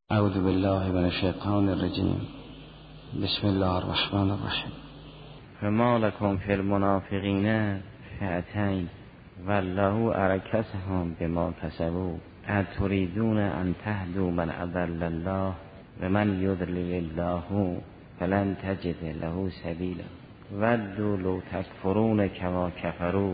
اعوذ بالله من الشیطان الرجیم. بسم الله الرحمن الرحیم. فما لکم فی المنافقین فئتین والله ارکسهم بما کسبوا اتریدون ان تهدوا من اضل الله و من یضلل الله فلن تجد له سبیلا ودوا لو تکفرون کما کفروا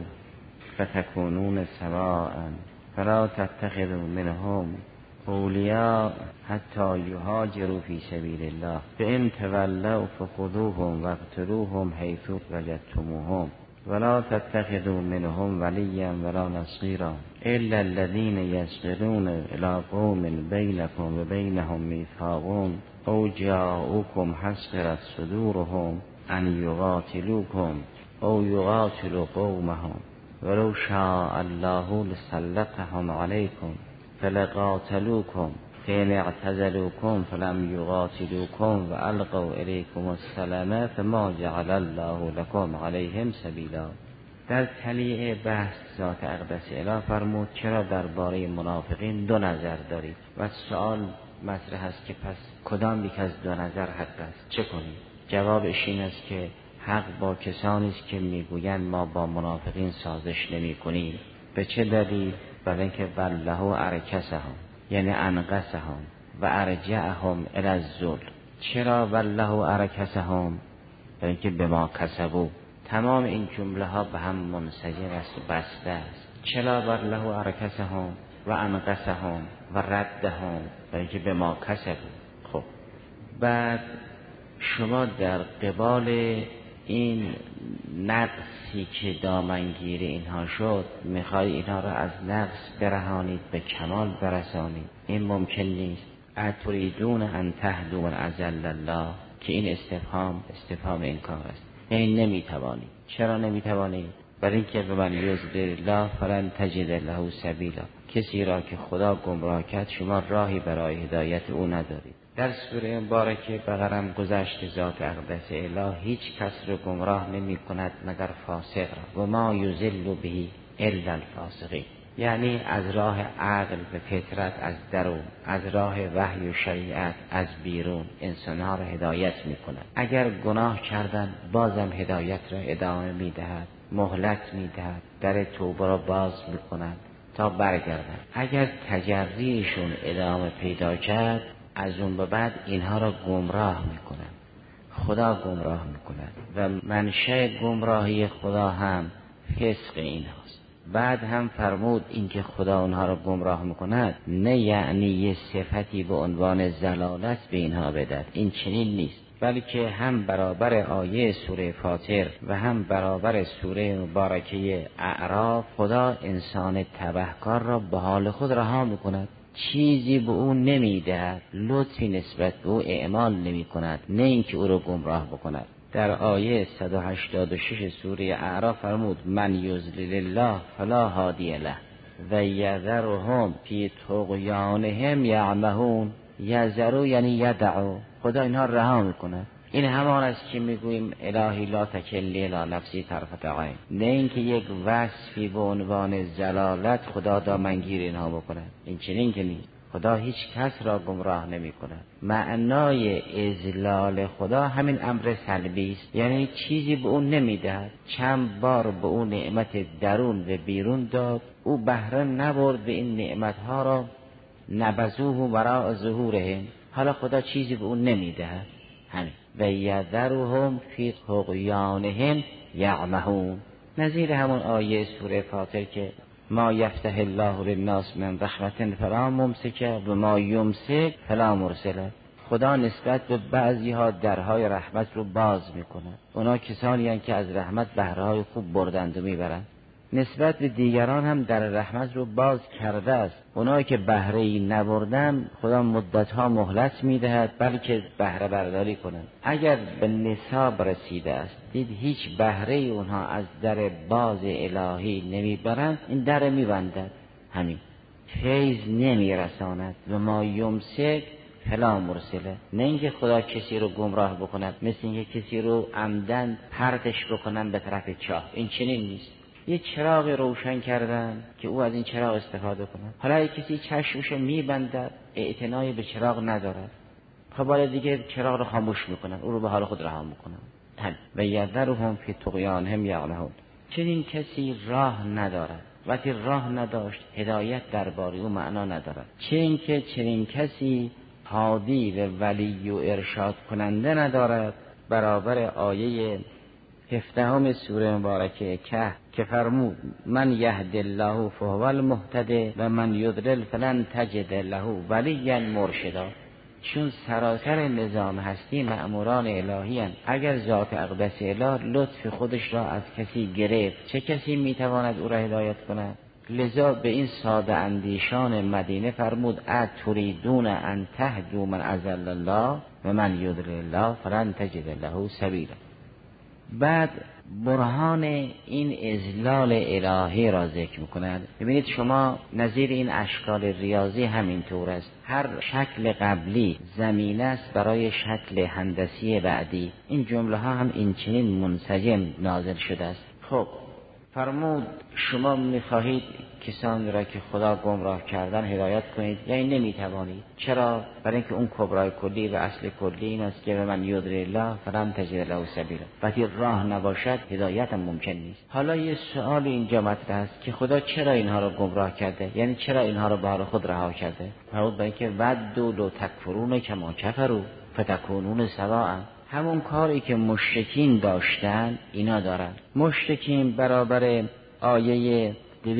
فتکونون سواء فلا تتخذوا منهم اولیاء حتی یهاجروا فی سبیل الله فإن تولوا فخذوهم واقتلوهم حیث وجدتموهم ولا تتخذوا منهم ولیا ولا نصیرا الا الذین یصلون الی قوم بینکم و بینهم میثاق او جاءوکم حصرت صدورهم ان یقاتلوکم او یقاتلوا قومهم ولو شاء الله لسلطهم علیکم فلقاتلوکم فإن اعتزلوکم فلم یقاتلوکم و القوا الیکم السلام فما جعل الله لكم علیهم سبیلا. در تلیع بحث ذات اقدس اله فرمود چرا درباره منافقین دو نظر دارید و سوال مطرح است که پس کدام یک از دو نظر حق است، چه کنیم؟ جوابش این است که حق با کسانی است که میگویند ما با منافقین سازش نمی کنیم. به چه دلیل؟ برای اینکه والله ارکسهم یعنی انقصهم و ارجعهم الی الذل. چرا والله ارکسهم؟ برای اینکه به ما کسبوا. تمام این جمله ها به هم منسجم است و بسته است. چرا والله ارکسهم و انقصهم و ردهم؟ برای اینکه به ما کسبوا. خب بعد شما در قبال این نقصی که دامنگیر اینها شد میخوای اینها را از نقص برهانید به کمال برسانید. این ممکن نیست. اتریدون ان تهدوا من اضل الله، که این استفهام انکار است، یعنی نمیتوانید. چرا نمیتوانید؟ برای اینکه به من یضلل الله فلن تجد له سبیلا، کسی را که خدا گمراه کرد شما راهی برای هدایت او ندارید. در سوره مبارکه بقره گذشت ذات اقدس اله هیچ کس رو گمراه نمی کند مگر فاسق را. و ما یضل به الا الفاسقین، یعنی از راه عقل به فطرت از درون، از راه وحی و شریعت از بیرون انسانها را هدایت می کند. اگر گناه کردن بازم هدایت را ادامه می دهد، مهلت می دهد، در توبه را باز می کند تا برگردند. اگر تجریشون ادامه پیدا کرد از اون به بعد اینها را گمراه میکنن، خدا گمراه میکند و منشأ گمراهی خدا هم فسق این هاست. بعد هم فرمود اینکه خدا اونها را گمراه میکند نه یعنی یه صفتی به عنوان ضلالت به اینها بدهد، این چنین نیست، بلکه هم برابر آیه سوره فاطر و هم برابر سوره مبارکه اعراف خدا انسان تبهکار را به حال خود رها میکند، چیزی به او نمیدهد، لطفی نسبت به او اعمال نمی کند، نه اینکه او را گمراه بکند. در آیه 186 سوره اعراف فرمود من یضلل الله فلا هادی له و یذرهم فی طغیانهم یعمهون. یذروا یعنی یدعوا، خدا اینها رها میکند. این همان است که میگوییم الهی لا تکلنی الی نفسی طرفة عین، نه اینکه یک وصفی به عنوان ضلالت خدا دامنگیر اینها بکند. این چنین که نیست. خدا هیچ کس را گمراه نمی کند. معنای اضلال خدا همین امر سلبی است، یعنی چیزی به اون نمیدهد. چند بار به اون نعمت درون و بیرون داد، او بهره نبرد به این نعمتها را، نبذوه وراء ظهورهم. حالا خدا چیزی به اون نمیدهد. همین و یذرهم فی طغیانهم یعمهون، نظیر همون آیه سوره فاطر که ما یفتح الله للناس من رحمت فلا ممسک و ما یمسک فلا مرسل. خدا نسبت به بعضی ها درهای رحمت رو باز میکنه، اونا کسانی هستند که از رحمت بهرهای خوب بردند و میبرند. نسبت به دیگران هم در رحمت رو باز کرده است، اونایی که بهره‌ای نبردن خدا مدتها مهلت میدهد بلکه بهره برداری کنند. اگر به نصاب رسیده است دید هیچ بهره‌ای اونها از در باز الهی نمیبرند، این در میبندد، همین فیض نمیرساند. و ما یمسک فلا مرسله، نه اینکه خدا کسی رو گمراه بکند، مثل اینکه کسی رو عمدن پرتش بکنن به طرف چاه، این چنین نیست. یه چراغ روشن کردن که او از این چراغ استفاده کنه. حالا کسی چشمشو میبندد اعتنای به چراغ ندارد، خب حالا دیگه چراغ رو خاموش میکنن، او رو به حال خود رها میکنن. و یذرهم فی طغیانهم یعمهون. چنین کسی راه ندارد، وقتی راه نداشت هدایت درباره او معنا ندارد. چنین کسی هادی و ولی و ارشاد کننده ندارد، برابر آیه 17 سوره مبارکه کهف که فرمود من یهد الله فهو المهتدی و من یضلل فلن تجد له ولیا مرشدا. چون سراسر نظام هستی مأموران الهی هستند. اگر ذات اقدس اله لطف خودش را از کسی گرفت، چه کسی میتواند او را هدایت کند؟ لذا به این ساده اندیشان مدینه فرمود اتریدون ان تهدوا من اضل الله و من یضلل الله فلن تجد له سبیلا. بعد برهان این اذلال الهی را ذکر می‌کند. ببینید شما نظیر این اشکال ریاضی همینطور است. هر شکل قبلی زمینه است برای شکل هندسی بعدی. این جمله ها هم این چنین منسجم نازل شده است. خب فرمود شما می‌خواهید کسانی را که خدا گمراه کردن هدایت کنید، یعنی نمی‌توانید. چرا؟ برای اینکه اون کبرای کلی و اصل کلی این است که من یضلل الله فلن تجد له سبیلا. وقتی راه نباشد هدایت هم ممکن نیست. حالا یه سوال اینجا مطرح است که خدا چرا اینها را گمراه کرده؟ یعنی چرا اینها را به حال خود رها کرده؟ فرمود برای اینکه ودوا لو تکفرون کما کفروا فتکونون سواء. همون کاری که مشرکین داشتن اینا دارن. مشرکین برابر آیه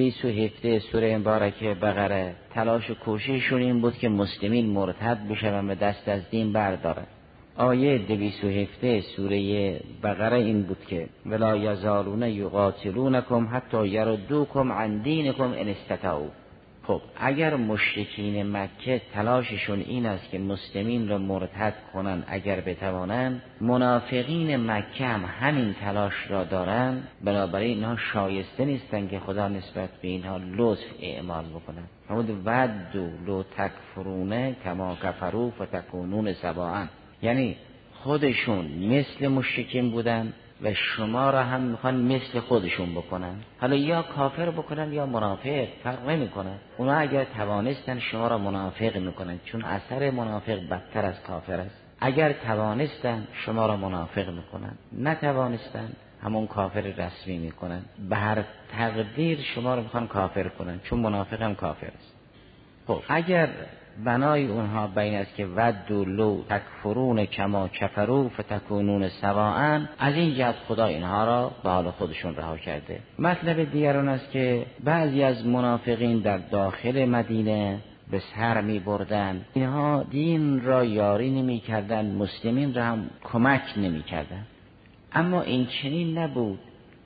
217 سوره مبارکه بقره تلاش و کوشششون این بود که مسلمین مرتد بشن و دست از دین بردارن. آیه 217 سوره بقره این بود که ولا یزالون یقاتلونکم حتی یردوکم عن دینکم ان استطاعوا. خب اگر مشرکین مکه تلاششون این است که مسلمین را مرتد کنن اگر بتوانند، منافقین مکه هم همین تلاش را دارن، بنابراین اینها شایسته نیستن که خدا نسبت به اینها لطف اعمال بکنن. فرمود ودوا لو تکفرون کما کفروا فتکونون سواء. یعنی خودشون مثل مشرکین بودن و شما را هم میخوان مثل خودشون بکنن. حالا یا کافر بکنن یا منافق، فرق نمیکنه. اونا اگر توانستن شما را منافق میکنن، چون اثر منافق بدتر از کافر است. اگر توانستن شما را منافق میکنن، نتوانستن همون کافر رسمی میکنن. به هر تقدیر شما را میخوان کافر کنن، چون منافق هم کافر است. خب اگر بنای اونها بین است که ودوا لو تکفرون کما کفروا فتکونون سواء، از این جهت خدا اینها را به حال خودشون رها کرده. مطلب دیگر اون است که بعضی از منافقین در داخل مدینه به سر می بردن، اینها دین را یاری نمی کردن، مسلمین را هم کمک نمی کردن. اما این چنین نبود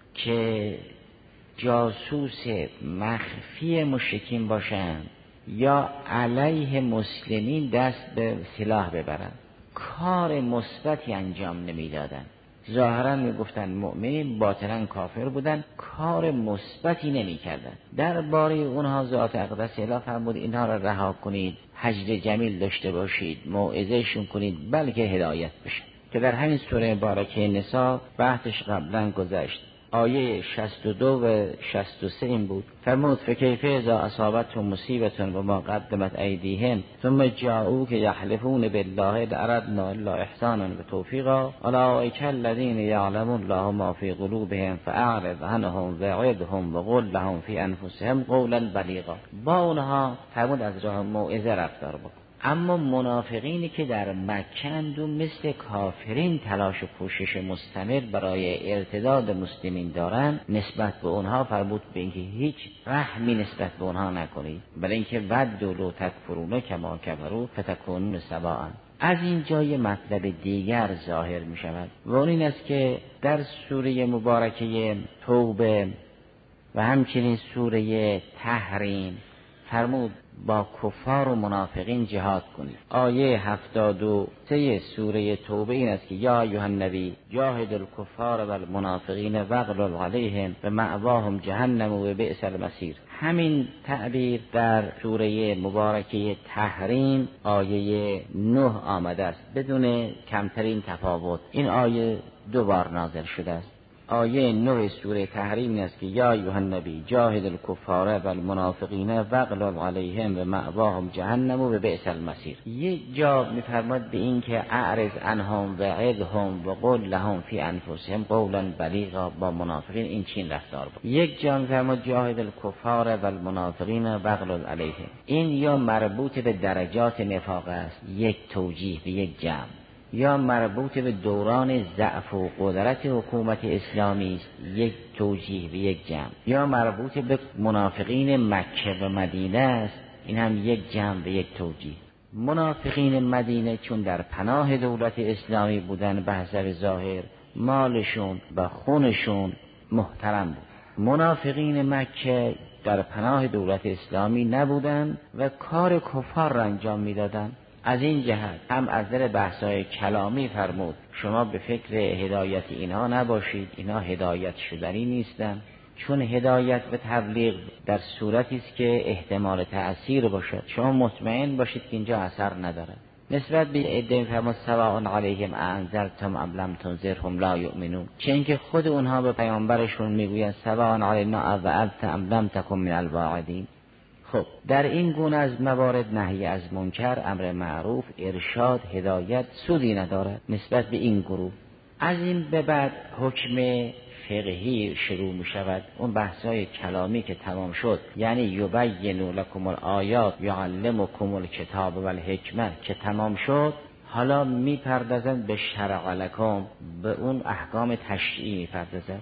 که جاسوس مخفی مشرکین باشند یا علیه مسلمین دست به سلاح ببرن. کار مثبتی انجام نمیدادن. ظاهرا میگفتن مؤمنین، باطنا کافر بودن، کار مثبتی نمیکردن. درباره اونها ذات اقدس اله فرمود اینها را رها کنید، هجر جمیل داشته باشید، موعظهشون کنید بلکه هدایت بشن، که در همین سوره مبارکه نساء بحثش قبلا گذشت. آیه 62 و 63 این بود. فرمود فکیف اذا اصابتهم مصیبة و ما قدمت ایدیهم ثم جاءوک یحلفون بالله لأردنا الا احسانا و توفیقا اولئک الذین یعلم الله ما فی قلوبهم فاعرض عنهم وعظهم وقل لهم فی انفسهم قولا بلیغا. با اونها فرمود از راه موعظه رفتار بکن. اما منافقینی که در مکه اند و مثل کافرین تلاش و کوشش مستمر برای ارتداد مسلمین دارند، نسبت به اونها فرمود به اینکه هیچ رحمی نسبت به اونها نکنید، بلکه اینکه ودوا لو تکفرون کما کفروا فتکونون سواء. از اینجا یه مطلب دیگر ظاهر می شود و اون این است که در سوره مبارکه توبه و همچنین سوره تحریم فرمود با کفار و منافقین جهاد کنید. آیه 73 سوره توبه این است که یا ایها النبی جاهد الکفار و المنافقین واغلظ علیهم و مأواهم جهنم و بئس المصیر. همین تعبیر در سوره مبارکه تحریم آیه 9 آمده است بدون کمترین تفاوت. این آیه 2 بار نازل شده است. آیه 9 سوره تحریم این است که یا ایها النبی جاهد الکفار والمنافقین واغلظ علیهم و مأواهم جهنم و بئس المصیر. یک جا میفرماد به این که اعرض عنهم و عظهم و قل لهم فی انفسهم قولا بلیغا، با منافقین این چین رفتار بود. یک جا میفرماد جاهد الکفار والمنافقین واغلظ علیهم. این یا مربوط به درجات نفاق است، یک توجیه به یک جمع، یا مربوط به دوران ضعف و قدرت حکومت اسلامی است، یک توجیه به یک جمع، یا مربوط به منافقین مکه و مدینه است، این هم یک جمع به یک توجیه. منافقین مدینه چون در پناه دولت اسلامی بودن به حسب ظاهر مالشون و خونشون محترم بود. منافقین مکه در پناه دولت اسلامی نبودن و کار کفار را انجام میدادن. از این جهت هم از در بحث‌های کلامی فرمود شما به فکر هدایت اینها نباشید، اینها هدایت شدنی نیستن، چون هدایت به تبلیغ در صورتی است که احتمال تأثیر باشد. شما مطمئن باشید که اینجا اثر نداره. نسبت به عده فرمود سواء علیهم انذرتم ام لم تنذرهم لا یؤمنون، چه اینکه خود اونها به پیامبرشون میگویند سواء علینا اوعدت ام لم تکن من الواعدین. خب در این گونه از موارد نهی از منکر، امر معروف، ارشاد، هدایت سودی ندارد نسبت به این گروه. از این به بعد حکم فقهی شروع می شود. اون بحثای کلامی که تمام شد، یعنی یبین لکم الآیات یعلمکم الکتاب و الحکمه که تمام شد، حالا می پردازند به شرع لکم، به اون احکام تشریعی می پردازند.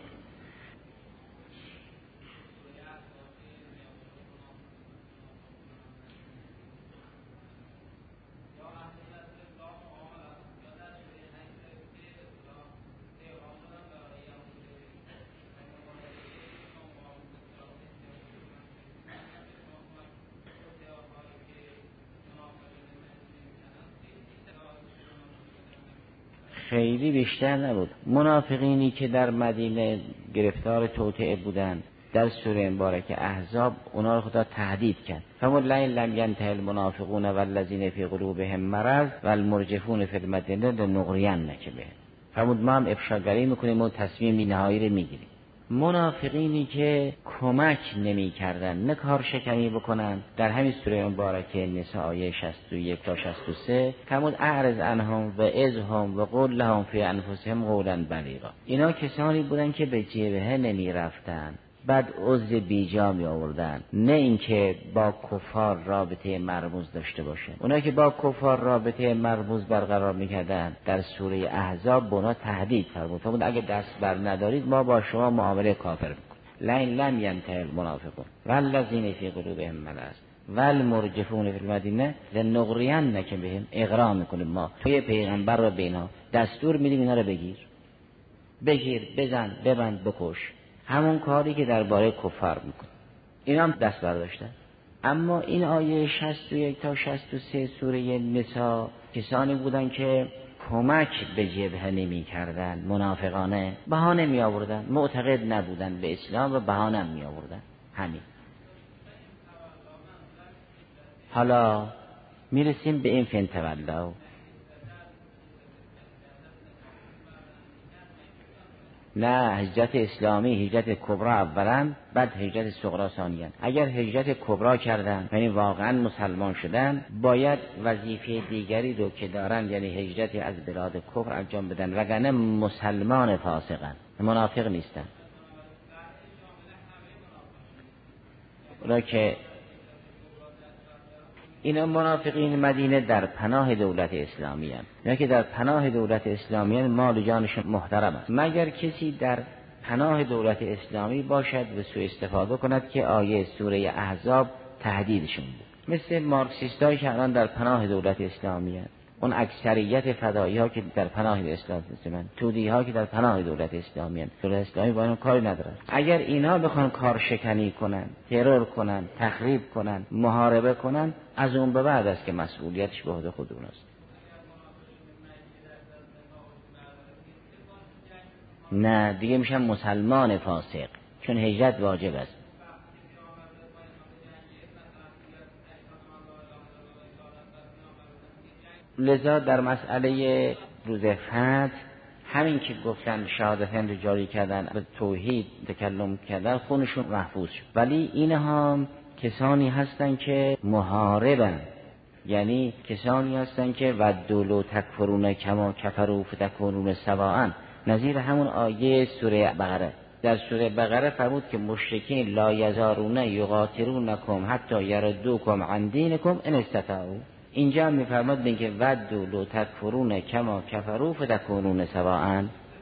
خیلی بیشتر نبود. منافقینی که در مدینه گرفتار توطئه بودند در سوره مبارکه احزاب، اونا رو خدا تهدید کرد. فرمود لئن لم ینته المنافقون والذین فی قلوبهم مرض والمرجفون فی المدینه لنغرینک بهم. فرمود ما هم افشاگری میکنیم و تصمیم نهایی رو میگیریم. منافقینی که کمک نمی کردن، نه کار شکنی بکنن، در همین سوره مبارکه نساء آیه 61 تا 63 فرمود اعرض عنهم و اذهم و قل لهم فی انفسهم قولا بلیغا. اینا کسانی بودن که به جبهه نمی رفتن، بعد عضو بیجا می آوردن، نه اینکه با کفار رابطه مرموز داشته باشن. اونا که با کفار رابطه مرموز برقرار میکردن در سوره احزاب به اونا تهدید فرمود اگه دست بر ندارید ما با شما معامله کافر میکنیم. لئن لم ینته المنافقون والذین فی قلوبهم مرض والمرجفون فی المدینه لنغرینک بهم. اغرا میکنیم ما توی پیغمبر رو بینا دستور میدیم اینا رو بگیر، بزن، ببند، بکش. همون کاری که درباره کفار میکنه. اینا هم دست برداشتن. اما این آیه 61 تا 63 سوره نساء کسانی بودن که کمک به جبهه نمی کردن، منافقانه بهانه می آوردن، معتقد نبودن به اسلام و بهانه می آوردن. همین. حالا میرسیم به این فن تولوا. نه، هجرت اسلامی هجرت کبرا اولا، بعد هجرت صغرا ثانیا. اگر هجرت کبرا کردن یعنی واقعا مسلمان شدن، باید وظیفه دیگری رو که دارن یعنی هجرت از بلاد کفر انجام بدن، وگرنه مسلمان فاسقن، منافق نیستن. اونا که اینا منافقین مدینه در پناه دولت اسلامی هستند. اینا که در پناه دولت اسلامی هستند مال جانشون محترم است، مگر کسی در پناه دولت اسلامی باشد و سوء استفاده کند که آیه سوره احزاب تهدیدشون بود. مثل مارکسیستایی که الان در پناه دولت اسلامی هستند، اون اکثریت فدایی ها که در پناه اسلام هستند، تودی ها که در پناه دولت اسلامی هستند. دولت اسلامی با اینا کاری نداره. اگر اینا بخوان کار شکنی کنن، ترور کنن، تخریب کنن، محاربه کنن، از اون به بعد است که مسئولیتش به عهده خود اوناست. نه دیگه میشن مسلمان فاسق، چون هجرت واجب است. لذا در مسئله روز فتح همین که گفتن شهادتین رو جاری کردن، به توحید تکلم کردن، خونشون محفوظ شد. ولی اینها کسانی هستن که محاربن، یعنی کسانی هستن که ودوا لو تکفرون کما کفروا فتکونون سواء، نظیر همون آیه سوره بقره. در سوره بقره فرمود که مشرکین لا یزارون یقاتلونکم حتی یردوکم عن دینکم ان استطاعوا. اینجا میفرماد که ودوا لو تکفرون کما کفروا فتکونون سواء.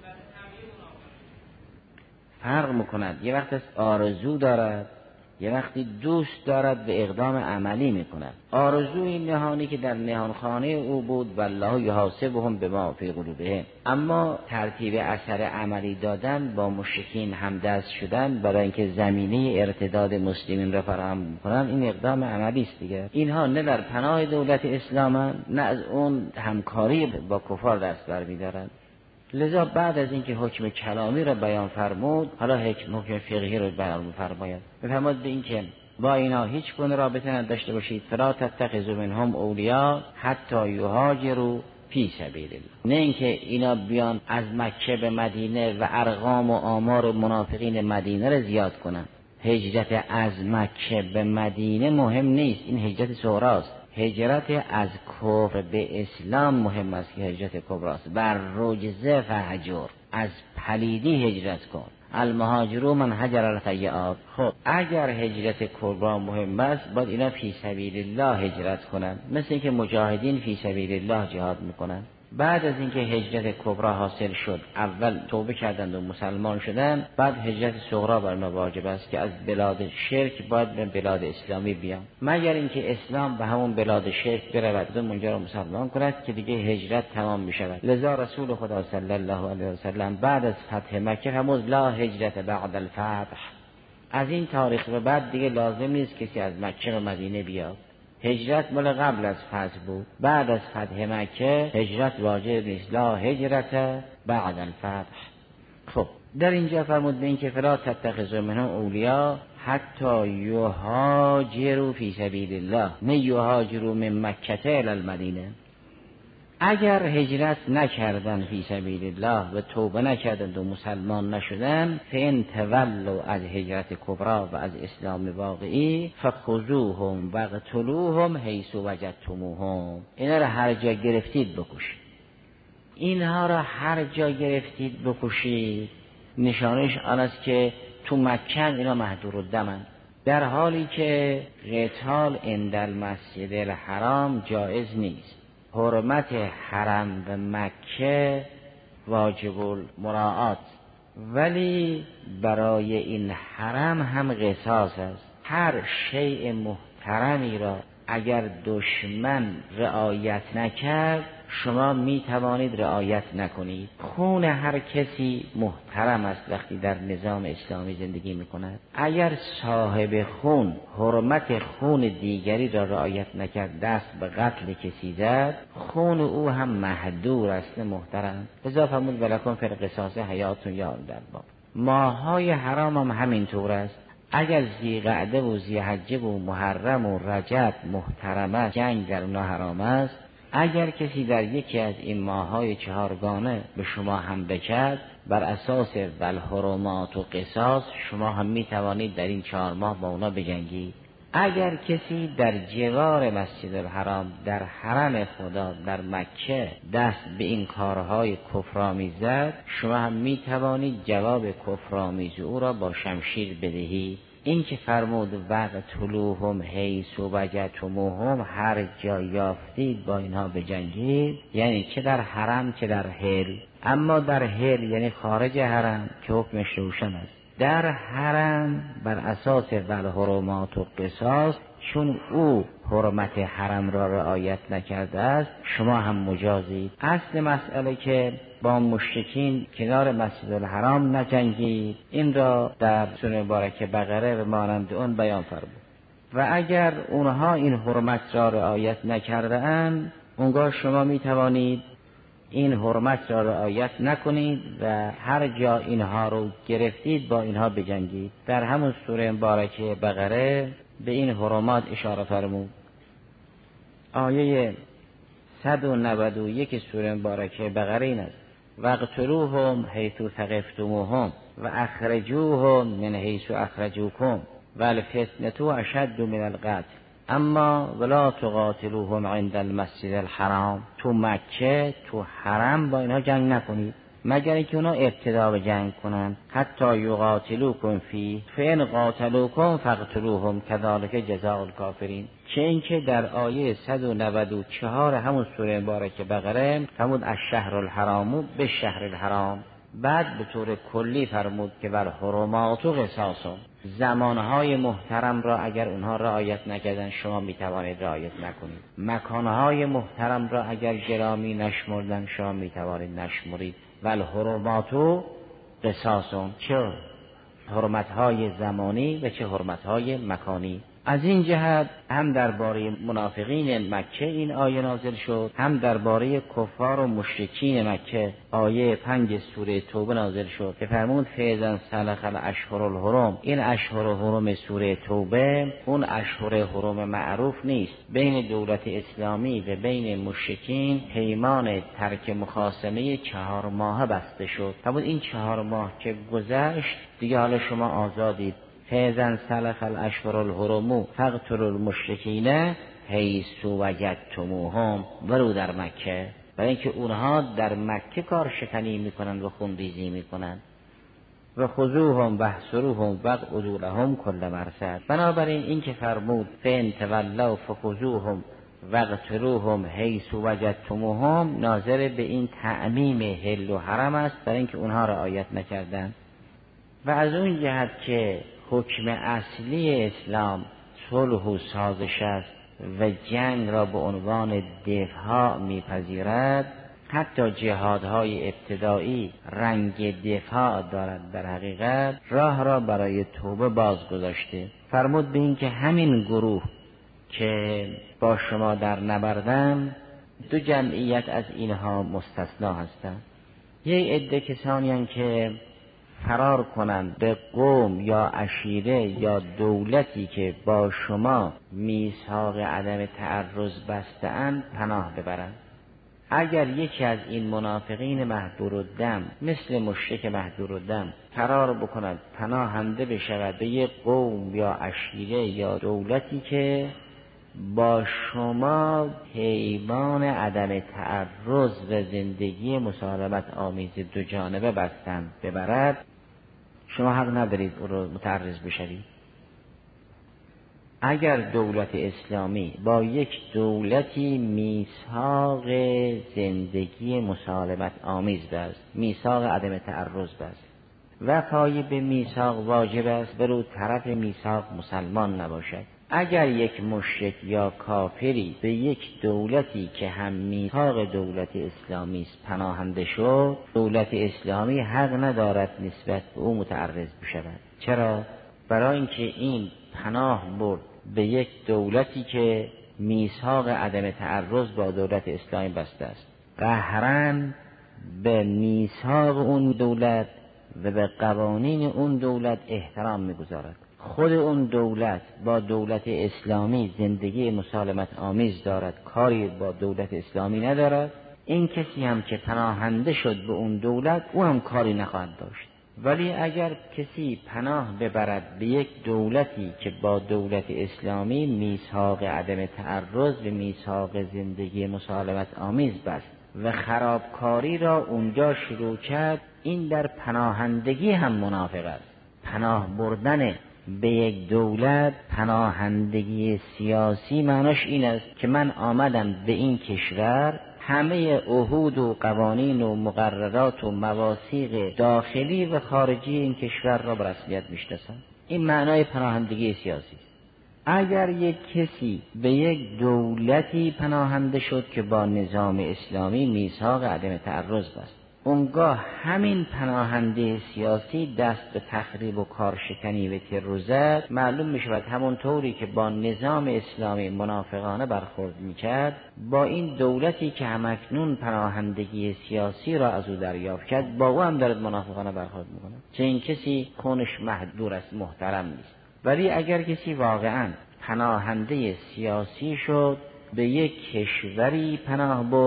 فرق میکند، یه وقت آرزو دارد، یه وقتی دوست دارد به اقدام عملی میکند. آرزوی نهانی که در نهانخانه او بود والله یحاسبهم بما فی قلوبهم، اما ترتیب اثر عملی دادن با مشرکین همدست شدن برای اینکه زمینه ارتداد مسلمین را فراهم میکنن، این اقدام عملی است دیگه. اینها نه در پناه دولت اسلام، نه از اون همکاری با کفار دست برمی‌دارند. لذا بعد از اینکه حکم کلامی را بیان فرمود، حالا حکم فقهی را بیان فرماید. می‌فرماد به اینکه با اینا هیچ گونه رابطه نداشته باشید، فلا تتخذوا منهم اولیاء حتی یهاجروا فی سبیل الله. نه اینکه اینا بیان از مکه به مدینه و ارقام و آمار منافقین مدینه را زیاد کنن. هجرت از مکه به مدینه مهم نیست، این هجرت صغراست. هجرت از کفر به اسلام مهم است که هجرت کبراست. بر رجزه فهجر، از پلیدی هجرت کن. المهاجرون من هجر الخیئات. خب اگر هجرت کبرا مهم است، باید اینا فی سبیل الله هجرت کنن، مثل اینکه مجاهدین فی سبیل الله جهاد میکنن. بعد از اینکه هجرت کبرا حاصل شد، اول توبه کردند و مسلمان شدند، بعد هجرت صغرا بر ما واجب است که از بلاد شرک باید به بلاد اسلامی بیان، مگر اینکه اسلام به همون بلاد شرک برود و اونجا را مسلمان کند که دیگه هجرت تمام می شود. لذا رسول خدا صلی الله علیه و سلم بعد از فتح مکه فرمود لا هجرت بعد الفتح، از این تاریخ به بعد دیگه لازم نیست کسی از مکه به مدینه بیاد. هجرت مال قبل از فتح بود، بعد از فتح مکه هجرت واجب نیست. لا هجرت بعد الفتح. خب در اینجا فرمود به این که فلا تتخذوا منهم اولیاء حتی یهاجروا فی سبیل الله، نه یهاجروا من مکه الی المدینه. اگر هجرت نکردن فی سبیل الله و توبه نکردند و مسلمان نشدن، فان تولوا از هجرت کبرا و از اسلام واقعی، فخذوهم واقتلوهم حیث وجدتموهم، اینا را هر جا گرفتید بکشید. اینها را هر جا گرفتید بکشید نشانش آن است که تو مکه اینا محضور الدمند، در حالی که قتال عند المسجد الحرام جایز نیست. حرمت حرم و مکه واجب المراعات، ولی برای این حرم هم قصاص است. هر شیء محترمی را اگر دشمن رعایت نکرد، شما می توانید رعایت نکنید. خون هر کسی محترم است وقتی در نظام اسلامی زندگی می کند. اگر صاحب خون حرمت خون دیگری را رعایت نکرد، دست به قتل کسی زد، خون او هم محدور است محترم. لذا فرمود ولکم فی القصاص حیات یا اولي الالباب. ماه‌های حرام هم همین طور است. اگر ذیقعده و ذیحجه و محرم و رجب محترم است، جنگ در اونها حرام است. اگر کسی در یکی از این ماه‌های چهارگانه به شما حمله کرد، بر اساس والحرمات و قصاص شما هم می توانید در این 4 ماه با اونا بجنگید. اگر کسی در جوار مسجد الحرام در حرم خدا در مکه دست به این کارهای کفرآمیز زد، شما هم می توانید جواب کفرآمیز او را با شمشیر بدهید. این که فرمود وقتلوهم حیث وجدتموهم، هر جا یافتید با اینها بجنگید، یعنی چه در حرم چه در حل. اما در حل یعنی خارج حرم که حکمش روشن است. در حرم بر اساس والحرمات و قصاص، چون او حرمت حرم را رعایت نکرده است، شما هم مجازید. اصل مسئله که با مشرکین کنار مسجد الحرام نجنگید، این را در سوره مبارکه بقره و مانند اون بیان فرمود. و اگر اونها این حرمت را رعایت نکرده اند، اونگاه شما می توانید این حرمت را رعایت نکنید و هر جا اینها رو گرفتید با اینها بجنگید. در همون سوره مبارکه بقره به این حرمات اشاره فرمود. آیه 191 سوره مبارکه بقره این است: واقتلوهم حیث ثقفتموهم و اخرجوهم من حیث اخرجوکم و الفتنة اشد من القتل اما ولا تقاتلوهم عند المسجد الحرام. تو مکه تو حرم با اینها جنگ نکنید مگر اینکه اونا ابتدا به جنگ کنن. حتی یقاتلوکم فیه فإن قاتلوکم فاقتلوهم کذالک جزاء الکافرین. چه اینکه در آیه 194 همون سوره مبارکه بقره فرمود الشهر الحرام بالشهر الحرام. بعد به طور کلی فرمود که بر حرمات و قصاص، زمانهای محترم را اگر اونها رعایت نکردن شما میتوانید رعایت نکنید، مکانهای محترم را اگر گرامی نشمردن شما میتوانید نشمرید. ول حرمات و قصاص، چه حرمتهای زمانی و چه حرمتهای مکانی. از این جهت هم درباره منافقین مکه این آیه نازل شد، هم درباره کفار و مشرکین مکه آیه 5 سوره توبه نازل شد که فرمود فاذا انسلخ الاشهر الحرم. این اشهر حرم سوره توبه اون اشهر حرم معروف نیست. بین دولت اسلامی و بین مشرکین پیمان ترک مخاصمه 4 ماه بسته شد. فرمود این 4 ماه که گذشت دیگه حالا شما آزادید. فاذا انسلخ الاشهر الحرم فاقتلوا المشرکین حیث وجدتموهم. ولو در مکه، برای اینکه اونها در مکه کار شکنی میکنن و خونریزی میکنن. و خذوهم واحصروهم واقعدوا لهم کل مرصد. بنابراین این که فرمود فان تولوا فخذوهم واقتلوهم حیث وجدتموهم ناظر به این تعمیم حل و حرم است، برای اینکه اونها رعایت نکردن. و از اون جهت که حکم اصلی اسلام صلح و سازش است و جنگ را به عنوان دفاع میپذیرد، حتی جهادهای ابتدایی رنگ دفاع دارد. در حقیقت راه را برای توبه باز گذاشته. فرمود به این که همین گروه که با شما در نبردن 2 جمعیت از اینها مستثنا هستند. یک عده کسانی هستند که فرار کنند به قوم یا عشیره یا دولتی که با شما میثاق عدم تعرض بسته‌اند پناه ببرند. اگر یکی از این منافقین مهدورالدم مثل مشرک مهدورالدم فرار بکند پناهنده بشود به یک قوم یا عشیره یا دولتی که با شما پیمان عدم تعرض و زندگی مسالمت آمیز 2 جانبه بستند ببرد، شما حق ندارید او رو متعرض بشوید. اگر دولت اسلامی با یک دولتی میثاق زندگی مسالمت آمیز بست، میثاق عدم تعرض بست، وفای به میثاق واجب است، برو طرف میثاق مسلمان نباشد. اگر یک مشرک یا کافری به یک دولتی که هم میثاق دولت اسلامی است پناهنده شد، دولت اسلامی حق ندارد نسبت به او متعرض بشود. چرا؟ برای اینکه این پناه برد به یک دولتی که میثاق عدم تعرض با دولت اسلامی بسته است، قهراً به میثاق اون دولت و به قوانین اون دولت احترام می‌گذارد. خود اون دولت با دولت اسلامی زندگی مسالمت آمیز دارد، کاری با دولت اسلامی ندارد. این کسی هم که پناهنده شد به اون دولت او هم کاری نخواهد داشت. ولی اگر کسی پناه ببرد به یک دولتی که با دولت اسلامی میثاق عدم تعرض و میثاق زندگی مسالمت آمیز بست و خرابکاری را اونجا شروع کرد، این در پناهندگی هم منافق است. پناه بردن به یک دولت، پناهندگی سیاسی معناش این است که من آمدم به این کشور، همه عهود و قوانین و مقررات و مواثیق داخلی و خارجی این کشور را به رسمیت میشناسم. این معنای پناهندگی سیاسی است. اگر یک کسی به یک دولتی پناهنده شد که با نظام اسلامی میثاق عدم تعرض بست، اونگاه همین پناهنده سیاسی دست به تخریب و کارشکنی و تروریسم معلوم می شود. همون طوری که با نظام اسلامی منافقانه برخورد می کرد، با این دولتی که همکنون پناهندگی سیاسی را از او دریافت کرد با او هم دارد منافقانه برخورد می کند. چه این کسی کونش محدور است، محترم نیست. ولی اگر کسی واقعا پناهنده سیاسی شد، به یک کشوری پناه برد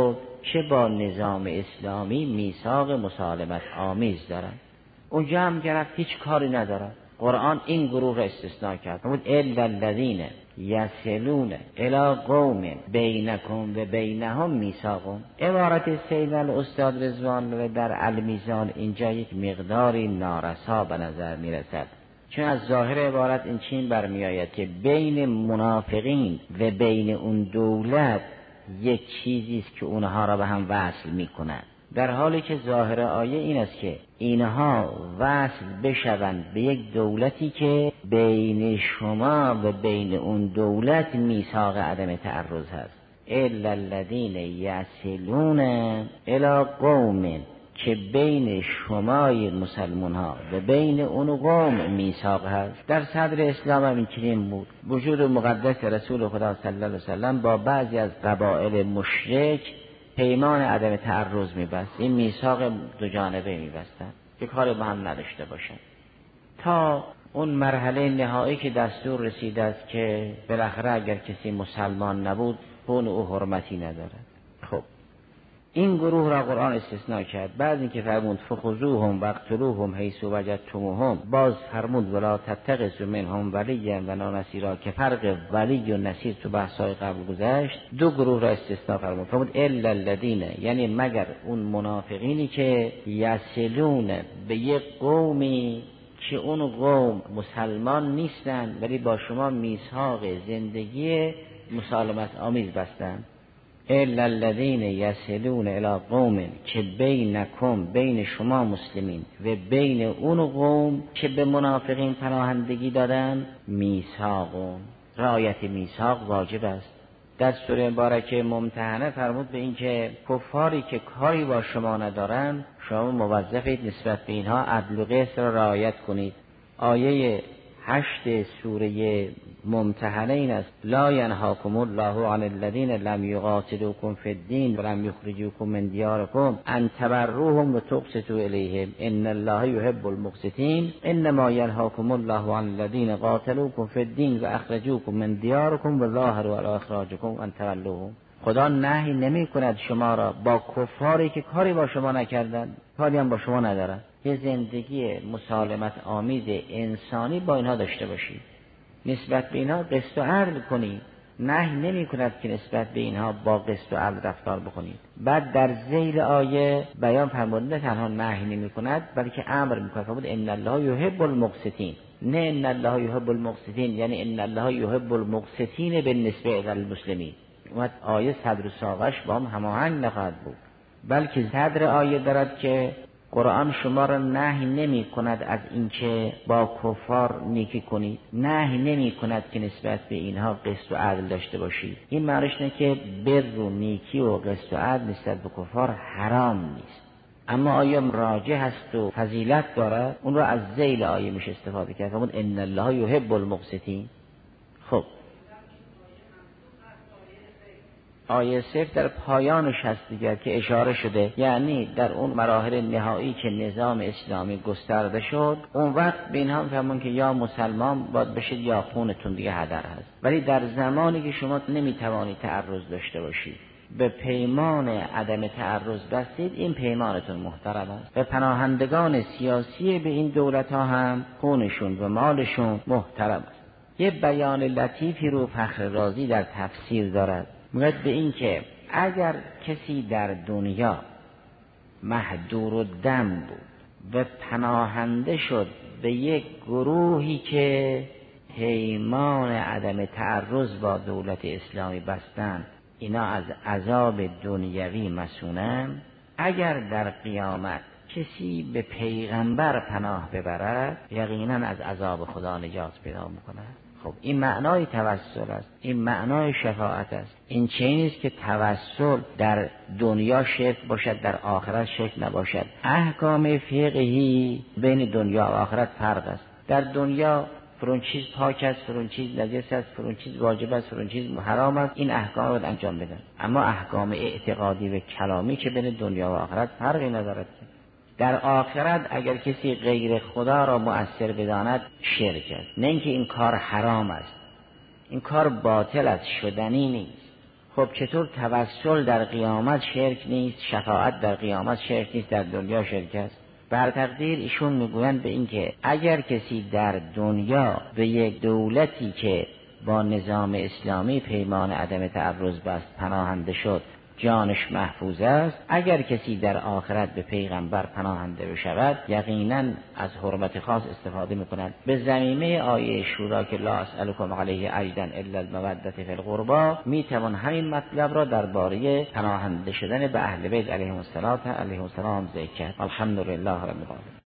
چه با نظام اسلامی میثاق مسالمت آمیز دارند. اونجا هم گرفت هیچ کاری ندارد. قرآن این گروه را استثناء کرد، فرمود الا الذین یصلون الی قوم بینکم و بینهم میثاق. عبارت سید الاستاد رضوان الله در المیزان اینجا یک مقداری نارسا به نظر میرسد، چون از ظاهر عبارت این چین برمیآید که بین منافقین و بین اون دولت یک چیزی است که اونها را به هم وصل میکند، در حالی که ظاهر آیه این است که اینها وصل بشوند به یک دولتی که بین شما و بین اون دولت میثاق عدم تعرض هست. الا الذین یصلون الی قوم، که بین شمای مسلمان ها و بین اون قوم میثاق هست. در صدر اسلام هم این چنین بود. وجود مقدس رسول خدا صلی الله علیه وسلم با بعضی از قبایل مشرک پیمان عدم تعرض میبست. این میثاق دو جانبه میبستن که کار با هم نداشته باشن، تا اون مرحله نهایی که دستور رسیده است که بالاخره اگر کسی مسلمان نبود خون او حرمتی نداره. خب این گروه را قرآن استثناء کرد. بعد اینکه فرمود فخذوهم واقتلوهم حیث وجدتموهم، باز فرمود ولا تتخذوا منهم ولیا ولا نصیرا، که فرق ولی و نصیر تو بحث‌های قبل گذشت. دو گروه را استثناء فرمود الا الذین، یعنی مگر اون منافقینی که یصلون به یک قومی که اون قوم مسلمان نیستند ولی با شما میثاق زندگی مسالمت آمیز بستند. الا الذین یصلون الی قوم، که بینکم، بین شما مسلمین و بین اون قوم که به منافقین پناهندگی دادن میثاق. رعایت میثاق واجب است. در سوره مبارکه ممتحنه فرمود به این که کفاری که کاری با شما ندارن شما موظفید نسبت به اینها عدل و قسط را رعایت کنید. آیه 8 سوره ممتحنه این است: لا ینهاکم الله عن الذین لم یقاتلوکم فی الدین ولم یخرجوکم من دیارکم ان تبروهم و تقسطوا الیهم ان الله یحب المقسطین انما ینهاکم الله عن الذین قاتلوکم فی الدین و اخرجوکم من دیارکم و ظاهروا علی اخراجکم ان تولوهم. خدا نهی نمی کند شما را با کفاری که کاری با شما نکردند، کاری هم با شما ندارند، یه زندگی مسالمت آمیز انسانی با اینها داشته باشید، نسبت به اینها قسط و عدل کنید. نهی نمی کند که نسبت به اینها با قسط و عدل رفتار بکنید. بعد در ذیل آیه بیان فرمود نه تنها نهی نمی کند بلکه امر می کند. فرمود ان الله یحب المقسطین، نه ان الله یحب المقسطین یعنی ان الله یحب المقسطین بالنسبه الی المسلمین. اومد آیه صدر و ساقش با هم هماهنگ نخواهد بود، بلکه صدر آیه دارد که قرآن شما را نهی نمی کند از اینکه با کفار نیکی کنید، نهی نمی کند که نسبت به اینها قسط و عدل داشته باشید. این معنیش نه که بر و نیکی و قسط و عدل نسبت به کفار حرام نیست، اما آیه راجح هست و فضیلت دارد، اون را از ذیل آیه میشه استفاده کرد. فرمود ان الله یحب المقسطین. خب آیه 0 در پایانش هست دیگر که اشاره شده، یعنی در اون مراحل نهایی که نظام اسلامی گسترده شد، اون وقت به اینها فهمون که یا مسلمان باید بشید یا خونتون دیگه هدر هست. ولی در زمانی که شما نمیتوانید تعرض داشته باشید، به پیمان عدم تعرض بستید، این پیمانتون محترم است. و پناهندگان سیاسی به این دولت ها هم خونشون و مالشون محترم است. یه بیان لطیفی رو فخر رازی در تفسیر دارد، میگه به این که اگر کسی در دنیا محدور الدم بود و پناهنده شد به یک گروهی که پیمان عدم تعرض با دولت اسلامی بستن، اینا از عذاب دنیوی مسونن، اگر در قیامت کسی به پیغمبر پناه ببرد یقینا از عذاب خدا نجات پیدا میکنه. خب این معنای توسل است، این معنای شفاعت است. این چیزی نیست که توسل در دنیا شرک باشد در آخرت شرک نباشد. احکام فقهی بین دنیا و آخرت فرق است. در دنیا فرون چیز پاک است، فرون چیز نجس است، فرون چیز واجب است، فرون چیز حرام است، این احکام رو انجام بدن. اما احکام اعتقادی و کلامی که بین دنیا و آخرت فرقی ندارد. در آخرت اگر کسی غیر خدا را مؤثر بداند شرک است، نه اینکه این کار حرام است، این کار باطل است، شدنی نیست. خب چطور توسل در قیامت شرک نیست، شفاعت در قیامت شرک نیست، در دنیا شرک است؟ بر تقدیر ایشون میگویند به این که اگر کسی در دنیا به یک دولتی که با نظام اسلامی پیمان عدم تعرض بست پناهنده شد، جانش محفوظ است. اگر کسی در آخرت به پیغمبر پناهنده بشود، یقینا از حرمت خاص استفاده میکند. به ضمیمه آیه شورا که لا اسألکم علیه اجرا الا المودة فی القربى، میتوان همین مطلب را درباره پناهنده شدن به اهل بیت علیهم السلام ذکر کرد. الحمدلله رب العالمین.